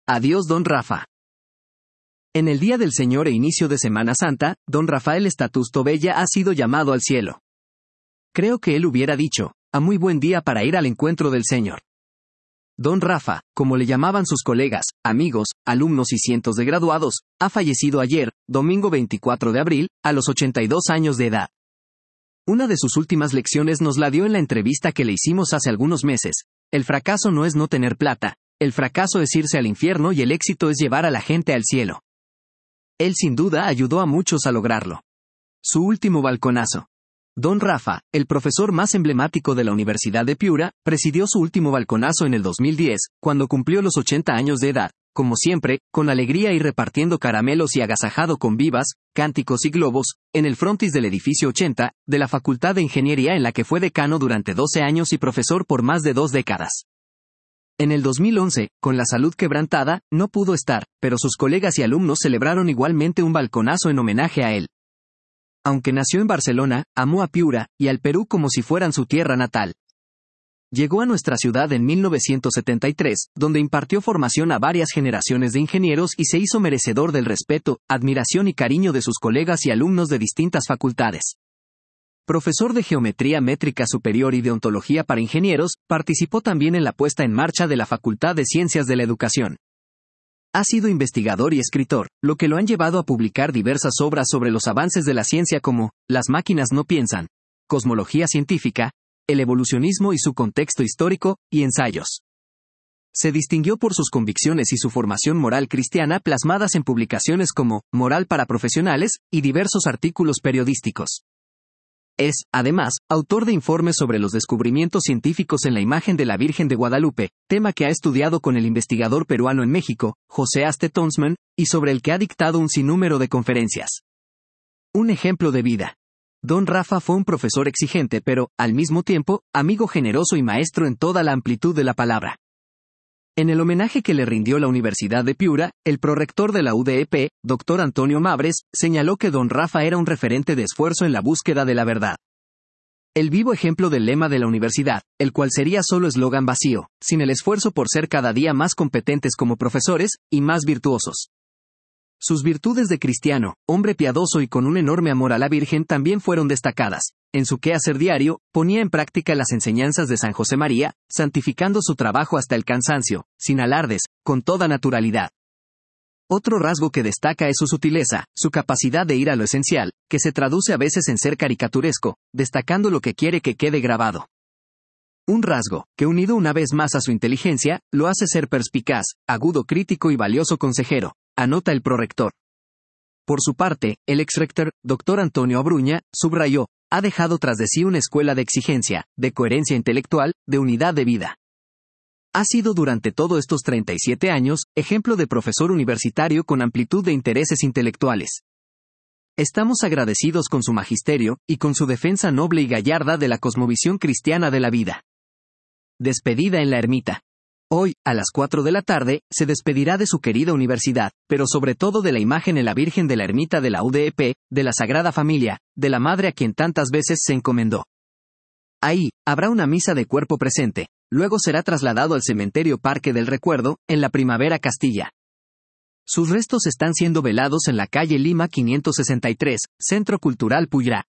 Adiós don Rafa. En el día del Señor e inicio de Semana Santa, don Rafael Estatus Tobella ha sido llamado al cielo. Creo que él hubiera dicho, a muy buen día para ir al encuentro del Señor. Don Rafa, como le llamaban sus colegas, amigos, alumnos y cientos de graduados, ha fallecido ayer, domingo 24 de abril, a los 82 años de edad. Una de sus últimas lecciones nos la dio en la entrevista que le hicimos hace algunos meses. El fracaso no es no tener plata, el fracaso es irse al infierno y el éxito es llevar a la gente al cielo. Él sin duda ayudó a muchos a lograrlo. Su último balconazo. Don Rafa, el profesor más emblemático de la Universidad de Piura, presidió su último balconazo en el 2010, cuando cumplió los 80 años de edad, como siempre, con alegría y repartiendo caramelos y agasajado con vivas, cánticos y globos, en el frontis del edificio 80, de la Facultad de Ingeniería en la que fue decano durante 12 años y profesor por más de 2 décadas. En el 2011, con la salud quebrantada, no pudo estar, pero sus colegas y alumnos celebraron igualmente un balconazo en homenaje a él. Aunque nació en Barcelona, amó a Piura y al Perú como si fueran su tierra natal. Llegó a nuestra ciudad en 1973, donde impartió formación a varias generaciones de ingenieros y se hizo merecedor del respeto, admiración y cariño de sus colegas y alumnos de distintas facultades. Profesor de Geometría Métrica Superior y de Ontología para Ingenieros, participó también en la puesta en marcha de la Facultad de Ciencias de la Educación. Ha sido investigador y escritor, lo que lo han llevado a publicar diversas obras sobre los avances de la ciencia como Las máquinas no piensan, Cosmología científica, el evolucionismo y su contexto histórico, y ensayos. Se distinguió por sus convicciones y su formación moral cristiana plasmadas en publicaciones como Moral para Profesionales y diversos artículos periodísticos. Es, además, autor de informes sobre los descubrimientos científicos en la imagen de la Virgen de Guadalupe, tema que ha estudiado con el investigador peruano en México, José Aste Tonsman, y sobre el que ha dictado un sinnúmero de conferencias. Un ejemplo de vida. Don Rafa fue un profesor exigente pero, al mismo tiempo, amigo generoso y maestro en toda la amplitud de la palabra. En el homenaje que le rindió la Universidad de Piura, el prorector de la UDEP, Dr. Antonio Mabres, señaló que don Rafa era un referente de esfuerzo en la búsqueda de la verdad. El vivo ejemplo del lema de la universidad, el cual sería solo eslogan vacío, sin el esfuerzo por ser cada día más competentes como profesores, y más virtuosos. Sus virtudes de cristiano, hombre piadoso y con un enorme amor a la Virgen también fueron destacadas. En su quehacer diario, ponía en práctica las enseñanzas de San José María, santificando su trabajo hasta el cansancio, sin alardes, con toda naturalidad. Otro rasgo que destaca es su sutileza, su capacidad de ir a lo esencial, que se traduce a veces en ser caricaturesco, destacando lo que quiere que quede grabado. Un rasgo, que unido una vez más a su inteligencia, lo hace ser perspicaz, agudo crítico y valioso consejero, anota el prorector. Por su parte, el exrector, Dr. Antonio Abruña, subrayó, ha dejado tras de sí una escuela de exigencia, de coherencia intelectual, de unidad de vida. Ha sido durante todos estos 37 años, ejemplo de profesor universitario con amplitud de intereses intelectuales. Estamos agradecidos con su magisterio, y con su defensa noble y gallarda de la cosmovisión cristiana de la vida. Despedida en la ermita. Hoy, a las 4 de la tarde, se despedirá de su querida universidad, pero sobre todo de la imagen en la Virgen de la ermita de la UDEP, de la Sagrada Familia, de la Madre a quien tantas veces se encomendó. Ahí, habrá una misa de cuerpo presente, luego será trasladado al cementerio Parque del Recuerdo, en la Primavera Castilla. Sus restos están siendo velados en la calle Lima 563, Centro Cultural Puyra.